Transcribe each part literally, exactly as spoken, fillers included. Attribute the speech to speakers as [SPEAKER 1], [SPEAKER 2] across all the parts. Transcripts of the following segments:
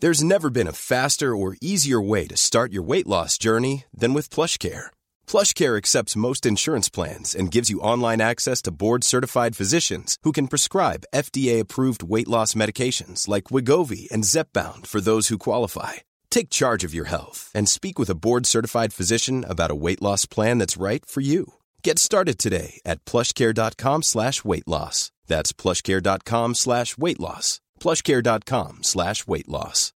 [SPEAKER 1] There's never been a faster or easier way to start your weight loss journey than with PlushCare. PlushCare accepts most insurance plans and gives you online access to board-certified physicians who can prescribe F D A-approved weight loss medications like Wegovy and Zepbound for those who qualify. Take charge of your health and speak with a board-certified physician about a weight loss plan that's right for you. Get started today at plushcare.com slash weight loss. That's plushcare.com slash weight loss. plushcare.com slash weight loss.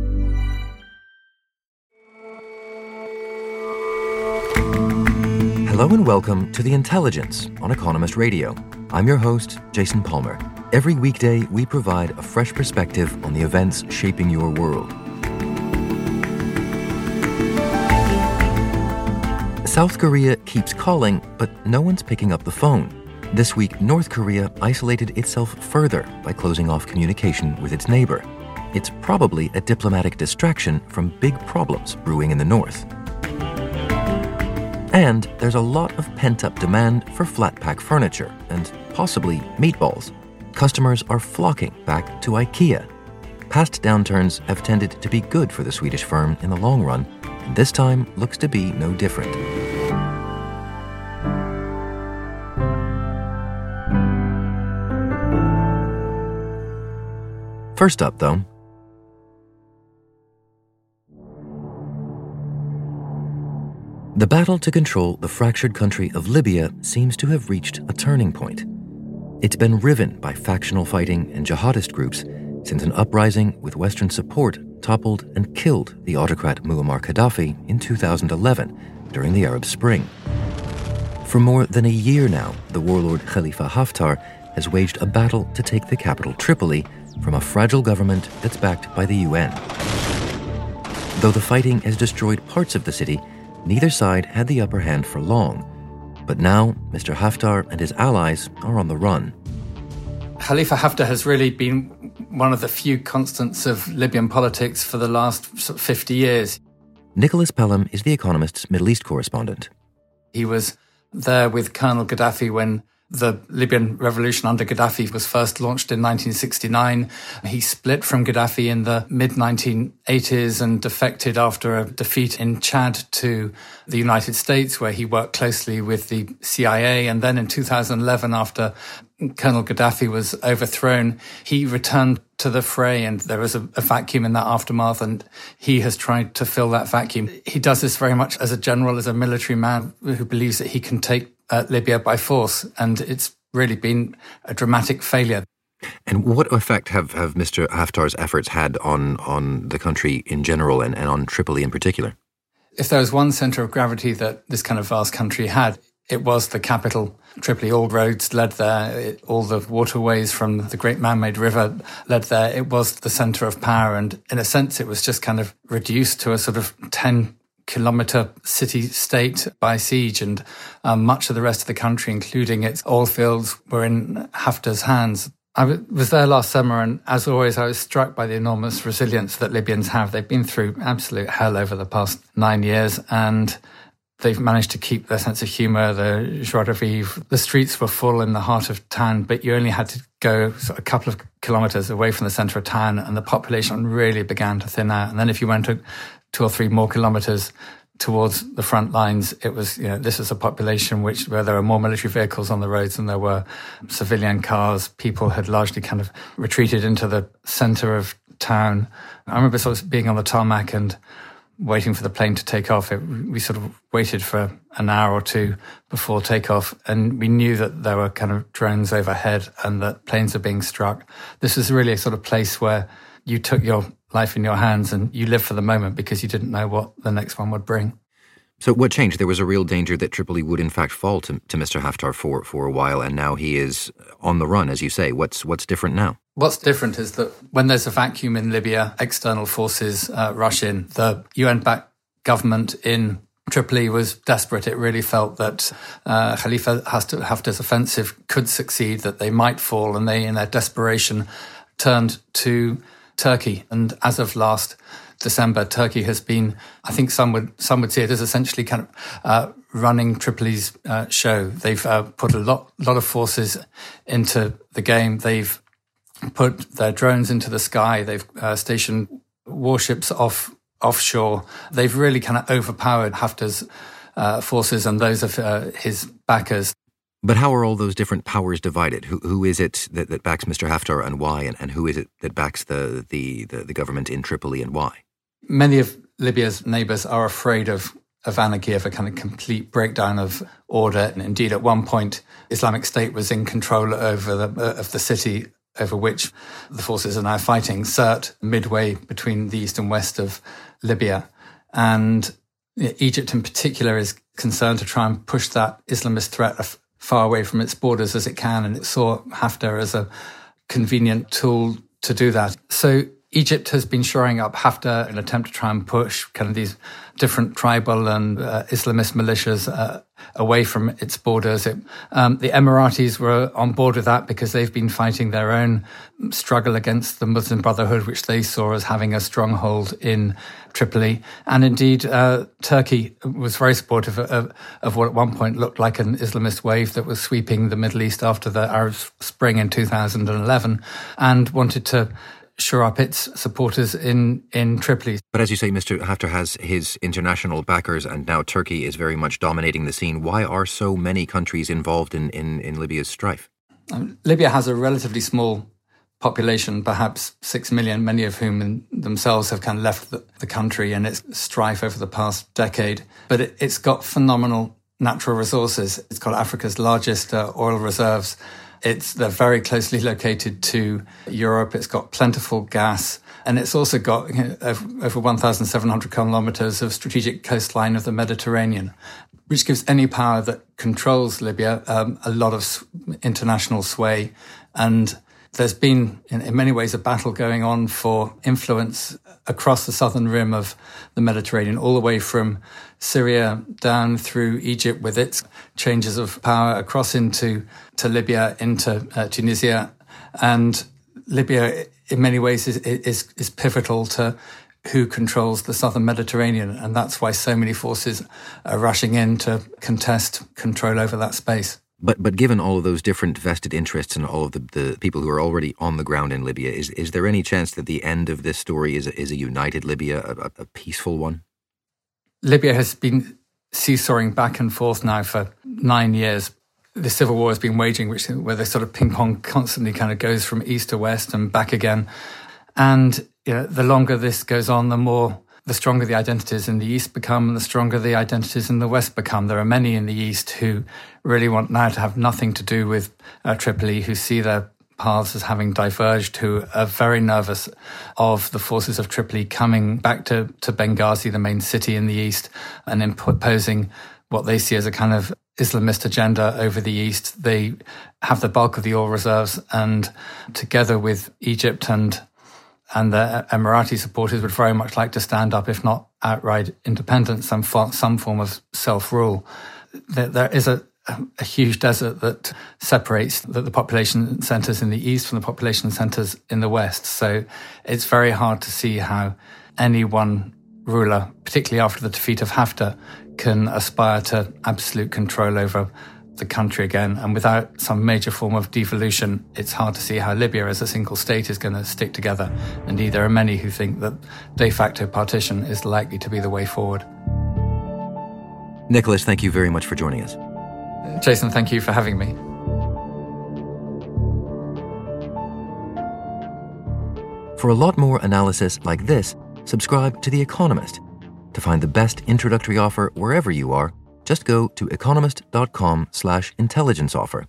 [SPEAKER 2] Hello and welcome to The Intelligence on Economist Radio. I'm your host, Jason Palmer. Every weekday, we provide a fresh perspective on the events shaping your world. South Korea keeps calling, but no one's picking up the phone. This week, North Korea isolated itself further by closing off communication with its neighbor. It's probably a diplomatic distraction from big problems brewing in the north. And there's a lot of pent-up demand for flat-pack furniture and possibly meatballs. Customers are flocking back to IKEA. Past downturns have tended to be good for the Swedish firm in the long run, and this time looks to be no different. First up, though, the battle to control the fractured country of Libya seems to have reached a turning point. It's been riven by factional fighting and jihadist groups since an uprising with Western support toppled and killed the autocrat Muammar Gaddafi in two thousand eleven during the Arab Spring. For more than a year now, the warlord Khalifa Haftar has waged a battle to take the capital Tripoli from a fragile government that's backed by the U N. Though the fighting has destroyed parts of the city, neither side had the upper hand for long. But now, Mister Haftar and his allies are on the run.
[SPEAKER 3] Khalifa Haftar has really been one of the few constants of Libyan politics for the last fifty years.
[SPEAKER 2] Nicholas Pelham is The Economist's Middle East correspondent.
[SPEAKER 3] He was there with Colonel Gaddafi when the Libyan revolution under Gaddafi was first launched in nineteen sixty-nine. He split from Gaddafi in the mid nineteen eighties and defected after a defeat in Chad to the United States, where he worked closely with the C I A. And then in two thousand eleven, after Colonel Gaddafi was overthrown, he returned to the fray, and there was a, a vacuum in that aftermath, and he has tried to fill that vacuum. He does this very much as a general, as a military man who believes that he can take uh, Libya by force, and it's really been a dramatic failure.
[SPEAKER 2] And what effect have, have Mister Haftar's efforts had on, on the country in general and, and on Tripoli in particular?
[SPEAKER 3] If there was one centre of gravity that this kind of vast country had, it was the capital, Tripoli. All roads led there. It, all the waterways from the great man-made river led there. It was the centre of power. And in a sense, it was just kind of reduced to a sort of ten-kilometre city-state by siege. And um, much of the rest of the country, including its oil fields, were in Haftar's hands. I was there last summer, and as always, I was struck by the enormous resilience that Libyans have. They've been through absolute hell over the past nine years, and they've managed to keep their sense of humour, the joie de vivre. The streets were full in the heart of town, but you only had to go sort of a couple of kilometres away from the centre of town, and the population really began to thin out. And then if you went to two or three more kilometres towards the front lines, it was, you know, this is a population which where there were more military vehicles on the roads than there were civilian cars. People had largely kind of retreated into the centre of town. I remember sort of being on the tarmac and waiting for the plane to take off. It, we sort of waited for an hour or two before takeoff, and we knew that there were kind of drones overhead and that planes are being struck. This was really a sort of place where you took your life in your hands and you lived for the moment because you didn't know what the next one would bring.
[SPEAKER 2] So what changed? There was a real danger that Tripoli would in fact fall to, to Mister Haftar for, for a while, and now he is on the run, as you say. What's what's different now?
[SPEAKER 3] What's different is that when there's a vacuum in Libya, external forces uh, rush in. The U N-backed government in Tripoli was desperate. It really felt that uh, Khalifa Haftar's offensive could succeed, that they might fall, and they, in their desperation, turned to Turkey. And as of last December, Turkey has been, I think some would some would see it as essentially kind of uh, running Tripoli's uh, show. They've uh, put a lot lot of forces into the game. They've put their drones into the sky. They've uh, stationed warships off offshore. They've really kind of overpowered Haftar's uh, forces and those of uh, his backers.
[SPEAKER 2] But how are all those different powers divided? Who who is it that, that backs Mister Haftar and why, and, and who is it that backs the, the, the, the government in Tripoli and why?
[SPEAKER 3] Many of Libya's neighbours are afraid of, of anarchy, of a kind of complete breakdown of order. And indeed, at one point, Islamic State was in control over the, uh, of the city over which the forces are now fighting, Sirte, midway between the east and west of Libya. And Egypt in particular is concerned to try and push that Islamist threat far away from its borders as it can, and it saw Haftar as a convenient tool to do that. So Egypt has been shoring up Haftar in an attempt to try and push kind of these different tribal and uh, Islamist militias uh, away from its borders. It, um, the Emiratis were on board with that because they've been fighting their own struggle against the Muslim Brotherhood, which they saw as having a stronghold in Tripoli. And indeed, uh, Turkey was very supportive of, of what at one point looked like an Islamist wave that was sweeping the Middle East after the Arab Spring in two thousand eleven, and wanted to shore up its supporters in, in Tripoli.
[SPEAKER 2] But as you say, Mister Haftar has his international backers, and now Turkey is very much dominating the scene. Why are so many countries involved in, in, in Libya's strife?
[SPEAKER 3] Um, Libya has a relatively small population, perhaps six million, many of whom in themselves have kind of left the, the country in its strife over the past decade. But it, it's got phenomenal natural resources. It's got Africa's largest uh, oil reserves. It's they're very closely located to Europe. It's got plentiful gas, and it's also got you know, over one thousand seven hundred kilometres of strategic coastline of the Mediterranean, which gives any power that controls Libya um, a lot of international sway. And there's been, in, in many ways, a battle going on for influence across the southern rim of the Mediterranean, all the way from Syria down through Egypt with its changes of power across into to Libya, into uh, Tunisia. And Libya, in many ways, is, is, is pivotal to who controls the southern Mediterranean. And that's why so many forces are rushing in to contest control over that space.
[SPEAKER 2] But but given all of those different vested interests and all of the, the people who are already on the ground in Libya, is is there any chance that the end of this story is a, is a united Libya, a, a peaceful one?
[SPEAKER 3] Libya has been seesawing back and forth now for nine years. The civil war has been waging, which where the sort of ping pong constantly kind of goes from east to west and back again. And you know, the longer this goes on, the more the stronger the identities in the East become and the stronger the identities in the West become. There are many in the East who really want now to have nothing to do with uh, Tripoli, who see their paths as having diverged, who are very nervous of the forces of Tripoli coming back to, to Benghazi, the main city in the East, and imposing what they see as a kind of Islamist agenda over the East. They have the bulk of the oil reserves, and together with Egypt and and the Emirati supporters would very much like to stand up, if not outright independence, some fo- some form of self-rule. There, there is a, a huge desert that separates the, the population centres in the east from the population centres in the west. So it's very hard to see how any one ruler, particularly after the defeat of Haftar, can aspire to absolute control over the country again. And without some major form of devolution, it's hard to see how Libya as a single state is going to stick together. Indeed, there are many who think that de facto partition is likely to be the way forward.
[SPEAKER 2] Nicholas, thank you very much for joining us.
[SPEAKER 3] Jason, thank you for having me.
[SPEAKER 2] For a lot more analysis like this, subscribe to The Economist. To find the best introductory offer wherever you are, just go to economist.com slash intelligence offer.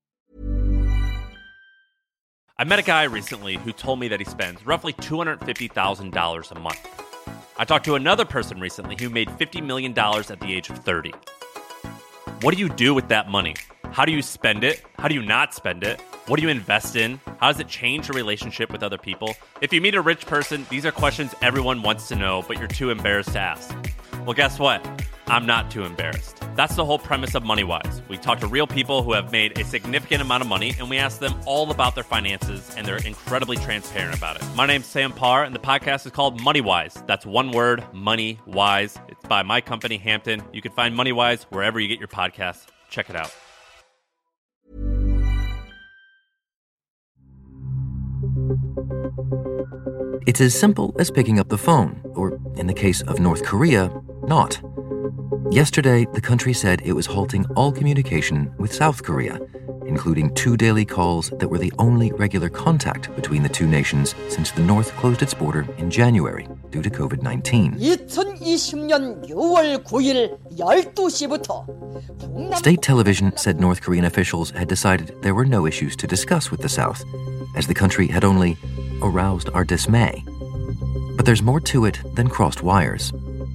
[SPEAKER 4] I met a guy recently who told me that he spends roughly two hundred fifty thousand dollars a month. I talked to another person recently who made fifty million dollars at the age of thirty. What do you do with that money? How do you spend it? How do you not spend it? What do you invest in? How does it change your relationship with other people? If you meet a rich person, these are questions everyone wants to know, but you're too embarrassed to ask. Well, guess what? I'm not too embarrassed. That's the whole premise of MoneyWise. We talk to real people who have made a significant amount of money, and we ask them all about their finances, and they're incredibly transparent about it. My name's Sam Parr, and the podcast is called MoneyWise. That's one word, MoneyWise. It's by my company, Hampton. You can find MoneyWise wherever you get your podcasts. Check it out.
[SPEAKER 2] It's as simple as picking up the phone, or in the case of North Korea, not. Yesterday, the country said it was halting all communication with South Korea, including two daily calls that were the only regular contact between the two nations since the North closed its border in January due to covid nineteen. State television said North Korean officials had decided there were no issues to discuss with the South, as the country had only aroused our dismay. But there's more to it than crossed wires.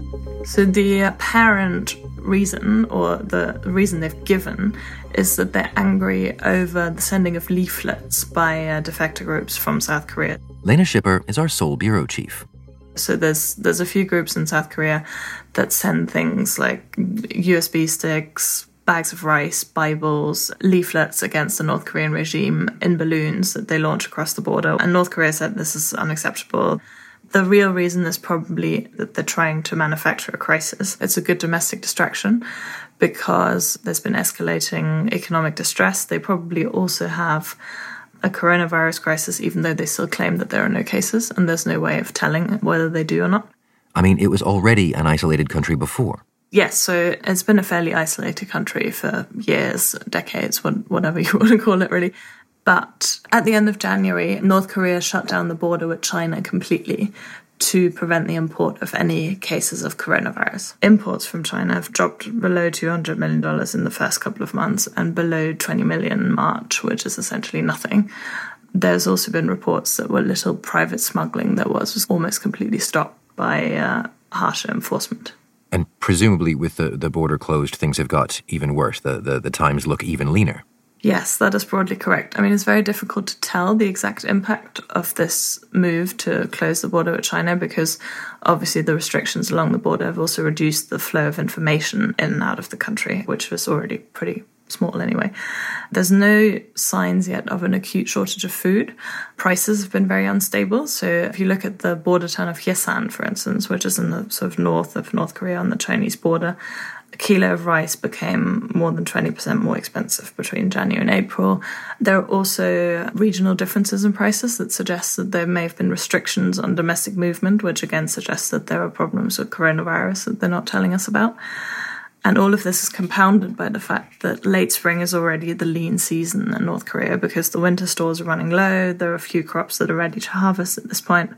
[SPEAKER 5] So the apparent reason, or the reason they've given, is that they're angry over the sending of leaflets by uh, defector groups from South Korea.
[SPEAKER 2] Lena Schipper is our Seoul bureau chief.
[SPEAKER 5] So there's there's a few groups in South Korea that send things like U S B sticks, bags of rice, Bibles, leaflets against the North Korean regime in balloons that they launch across the border. And North Korea said this is unacceptable. The real reason is probably that they're trying to manufacture a crisis. It's a good domestic distraction because there's been escalating economic distress. They probably also have a coronavirus crisis, even though they still claim that there are no cases, and there's no way of telling whether they do or not.
[SPEAKER 2] I mean, it was already an isolated country before.
[SPEAKER 5] Yes, so it's been a fairly isolated country for years, decades, whatever you want to call it, really. But at the end of January, North Korea shut down the border with China completely to prevent the import of any cases of coronavirus. Imports from China have dropped below two hundred million dollars in the first couple of months and below twenty million dollars in March, which is essentially nothing. There's also been reports that were little private smuggling that was, was almost completely stopped by uh, harsher enforcement.
[SPEAKER 2] And presumably with the, the border closed, things have got even worse. The, the, the times look even leaner.
[SPEAKER 5] Yes, that is broadly correct. I mean, it's very difficult to tell the exact impact of this move to close the border with China because obviously the restrictions along the border have also reduced the flow of information in and out of the country, which was already pretty small anyway. There's no signs yet of an acute shortage of food. Prices have been very unstable. So if you look at the border town of Hyesan, for instance, which is in the sort of north of North Korea on the Chinese border, a kilo of rice became more than twenty percent more expensive between January and April. There are also regional differences in prices that suggest that there may have been restrictions on domestic movement, which again suggests that there are problems with coronavirus that they're not telling us about. And all of this is compounded by the fact that late spring is already the lean season in North Korea because the winter stores are running low. There are a few crops that are ready to harvest at this point.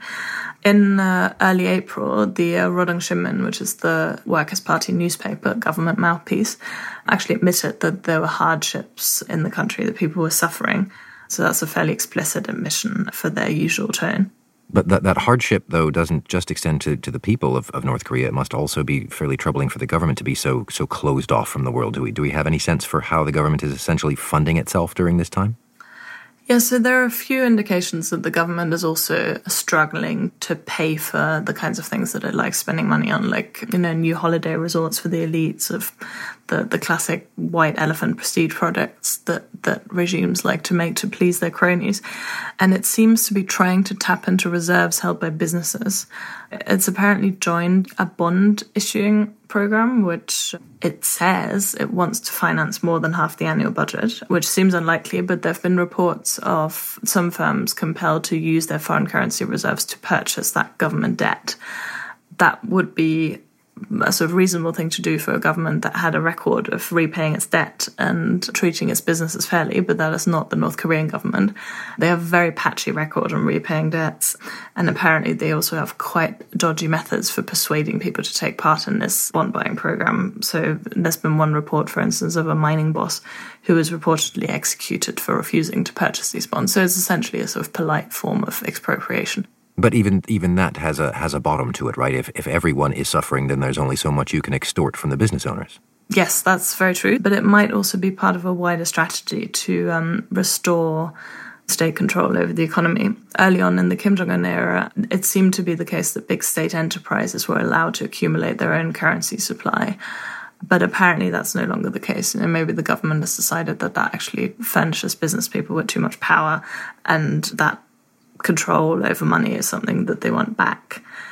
[SPEAKER 5] In uh, early April, the uh, Rodong Sinmun, which is the Workers' Party newspaper, government mouthpiece, actually admitted that there were hardships in the country, that people were suffering. So that's a fairly explicit admission for their usual tone.
[SPEAKER 2] But that, that hardship, though, doesn't just extend to, to the people of, of North Korea. It must also be fairly troubling for the government to be so so closed off from the world. Do we, do we have any sense for how the government is essentially funding itself during this time?
[SPEAKER 5] Yeah, so there are a few indications that the government is also struggling to pay for the kinds of things that it likes spending money on, like, you know, new holiday resorts for the elites, of the, the classic white elephant prestige products that, that regimes like to make to please their cronies. And it seems to be trying to tap into reserves held by businesses. It's apparently joined a bond issuing program, which it says it wants to finance more than half the annual budget, which seems unlikely, but there have been reports of some firms compelled to use their foreign currency reserves to purchase that government debt. That would be a sort of reasonable thing to do for a government that had a record of repaying its debt and treating its businesses fairly, but that is not the North Korean government. They have a very patchy record on repaying debts, and apparently they also have quite dodgy methods for persuading people to take part in this bond buying program. So there's been one report, for instance, of a mining boss who was reportedly executed for refusing to purchase these bonds. So it's essentially a sort of polite form of expropriation.
[SPEAKER 2] But even even that has a has a bottom to it, right? If if everyone is suffering, then there's only so much you can extort from the business owners.
[SPEAKER 5] Yes, that's very true. But it might also be part of a wider strategy to um, restore state control over the economy. Early on in the Kim Jong-un era, it seemed to be the case that big state enterprises were allowed to accumulate their own currency supply. But apparently that's no longer the case. You know, maybe the government has decided that that actually furnishes business people with too much power, and that control over money is something that they want back.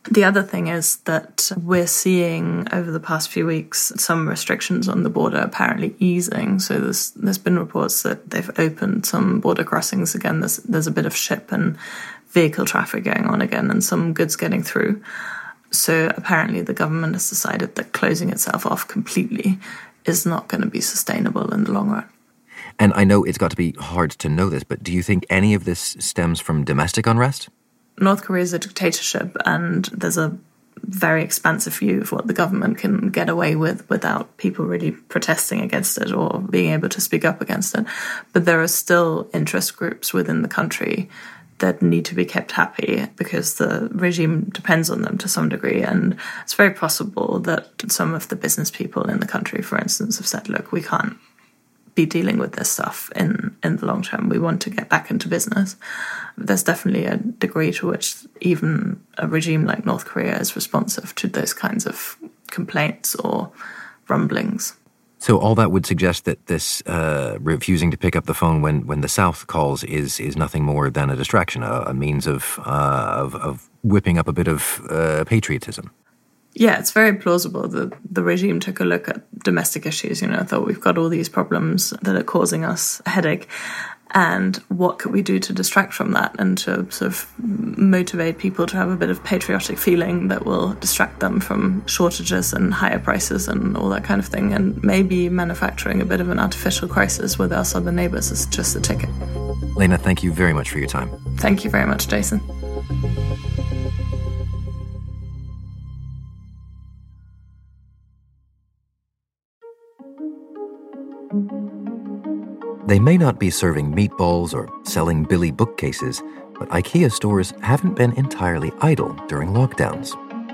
[SPEAKER 5] The other thing is that we're seeing over the past few weeks some restrictions on the border apparently easing. So there's there's been reports that they've opened some border crossings again. There's there's a bit of ship and vehicle traffic going on again and some goods getting through. So apparently the government has decided that closing itself off completely is not going to be sustainable in the long run.
[SPEAKER 2] And I know it's got to be hard to know this, but do you think any of this stems from domestic unrest?
[SPEAKER 5] North Korea is a dictatorship, and there's a very expansive view of what the government can get away with without people really protesting against it or being able to speak up against it. But there are still interest groups within the country that need to be kept happy because the regime depends on them to some degree. And it's very possible that some of the business people in the country, for instance, have said, look, we can't be dealing with this stuff in, in the long term. We want to get back into business. There's definitely a degree to which even a regime like North Korea is responsive to those kinds of complaints or rumblings.
[SPEAKER 2] So all that would suggest that this uh, refusing to pick up the phone when, when the South calls is is nothing more than a distraction, a, a means of, uh, of of whipping up a bit of uh, patriotism.
[SPEAKER 5] Yeah, it's very plausible that the regime took a look at domestic issues, you know, thought we've got all these problems that are causing us a headache, and what could we do to distract from that and to sort of motivate people to have a bit of patriotic feeling that will distract them from shortages and higher prices and all that kind of thing. And maybe manufacturing a bit of an artificial crisis with our southern neighbours is just the ticket.
[SPEAKER 2] Lena, thank you very much for your time.
[SPEAKER 5] Thank you very much, Jason.
[SPEAKER 2] They may not be serving meatballs or selling Billy bookcases, but IKEA stores haven't been entirely idle during lockdowns.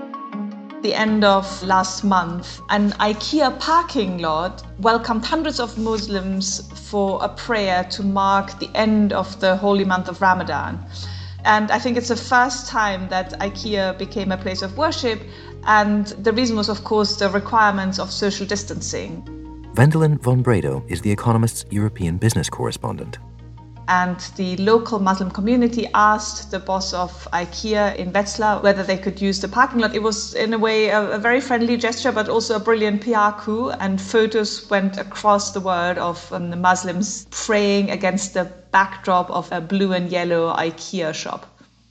[SPEAKER 6] The end of last month, an IKEA parking lot welcomed hundreds of Muslims for a prayer to mark the end of the holy month of Ramadan. And I think it's the first time that IKEA became a place of worship. And the reason was, of course, the requirements of social distancing.
[SPEAKER 2] Wendelin von Bredow is The Economist's European business correspondent.
[SPEAKER 6] And the local Muslim community asked the boss of IKEA in Wetzlar whether they could use the parking lot. It was, in a way, a, a very friendly gesture, but also a brilliant P R coup. And photos went across the world of um, the Muslims praying against the backdrop of a blue and yellow IKEA shop.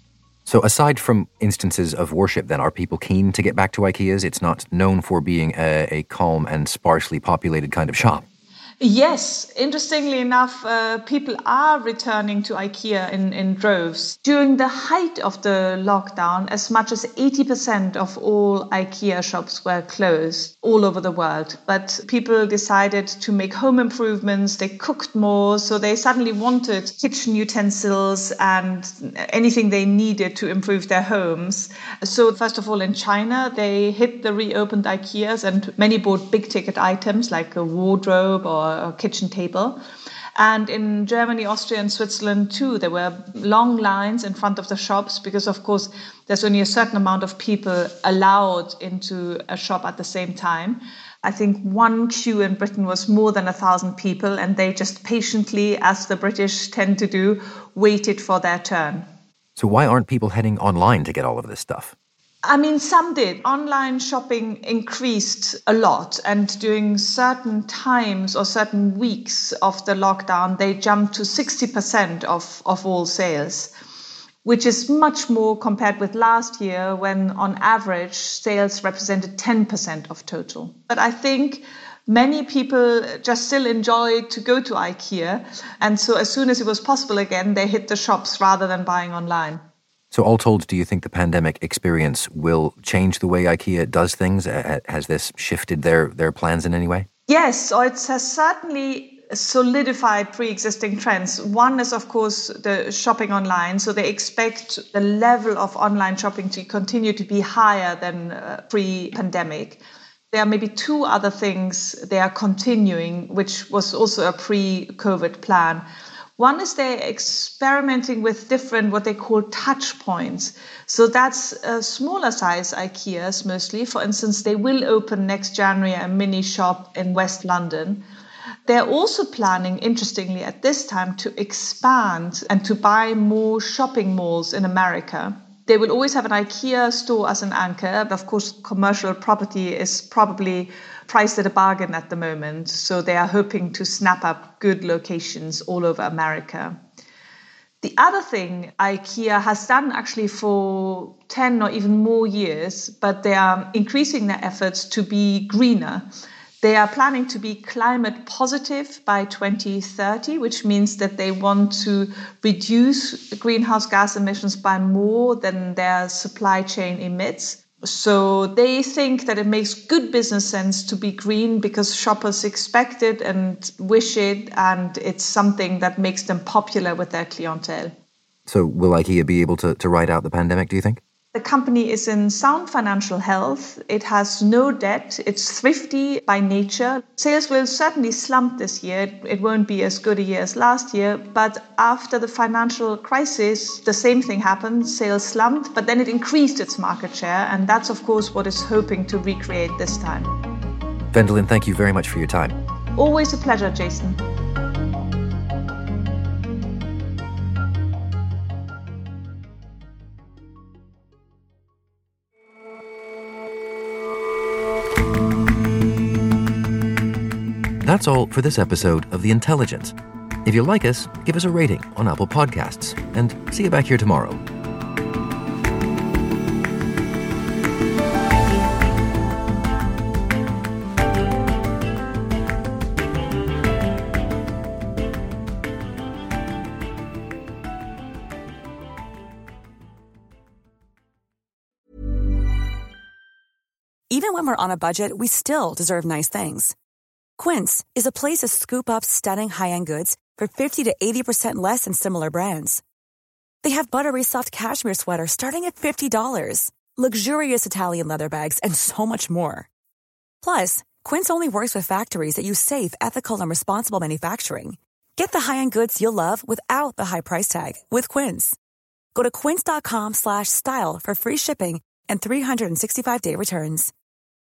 [SPEAKER 2] So aside from instances of worship, then, are people keen to get back to IKEA's? It's not known for being a, a calm and sparsely populated kind of shop.
[SPEAKER 6] Yes, interestingly enough, uh, people are returning to IKEA in, in droves. During the height of the lockdown, as much as eighty percent of all IKEA shops were closed all over the world. But people decided to make home improvements, they cooked more, so they suddenly wanted kitchen utensils and anything they needed to improve their homes. So first of all, in China, they hit the reopened IKEAs and many bought big ticket items like a wardrobe or a kitchen table. And in Germany, Austria and Switzerland too, there were long lines in front of the shops because, of course, there's only a certain amount of people allowed into a shop at the same time. I think one queue in Britain was more than a thousand people, and they just patiently, as the British tend to do, waited for their turn.
[SPEAKER 2] So why aren't people heading online to get all of this stuff?
[SPEAKER 6] I mean, some did. Online shopping increased a lot, and during certain times or certain weeks of the lockdown, they jumped to sixty percent of, of all sales, which is much more compared with last year when, on average, sales represented ten percent of total. But I think many people just still enjoyed to go to IKEA, and so as soon as it was possible again, they hit the shops rather than buying online.
[SPEAKER 2] So all told, do you think the pandemic experience will change the way IKEA does things? Has this shifted their, their plans in any way?
[SPEAKER 6] Yes, so it has certainly solidified pre-existing trends. One is, of course, the shopping online. So they expect the level of online shopping to continue to be higher than uh, pre-pandemic. There are maybe two other things they are continuing, which was also a pre-COVID plan. One is they're experimenting with different, what they call touch points. So that's uh, smaller size IKEAs mostly. For instance, they will open next January a mini shop in West London. They're also planning, interestingly, at this time to expand and to buy more shopping malls in America. They will always have an IKEA store as an anchor. Of course, commercial property is probably priced at a bargain at the moment. So they are hoping to snap up good locations all over America. The other thing IKEA has done actually for ten or even more years, but they are increasing their efforts to be greener. They are planning to be climate positive by twenty thirty, which means that they want to reduce greenhouse gas emissions by more than their supply chain emits. So they think that it makes good business sense to be green because shoppers expect it and wish it, and it's something that makes them popular with their clientele.
[SPEAKER 2] So will IKEA be able to, to ride out the pandemic, do you think?
[SPEAKER 6] The company is in sound financial health. It has no debt. It's thrifty by nature. Sales will certainly slump this year. It won't be as good a year as last year. But after the financial crisis, the same thing happened. Sales slumped, but then it increased its market share. And that's, of course, what it's hoping to recreate this time.
[SPEAKER 2] Wendelin, thank you very much for your time.
[SPEAKER 6] Always a pleasure, Jason.
[SPEAKER 2] That's all for this episode of The Intelligence. If you like us, give us a rating on Apple Podcasts, and see you back here tomorrow.
[SPEAKER 7] Even when we're on a budget, we still deserve nice things. Quince is a place to scoop up stunning high-end goods for fifty to eighty percent less than similar brands. They have buttery soft cashmere sweaters starting at fifty dollars, luxurious Italian leather bags, and so much more. Plus, Quince only works with factories that use safe, ethical, and responsible manufacturing. Get the high-end goods you'll love without the high price tag with Quince. Go to quince.com slash style for free shipping and three sixty-five day returns.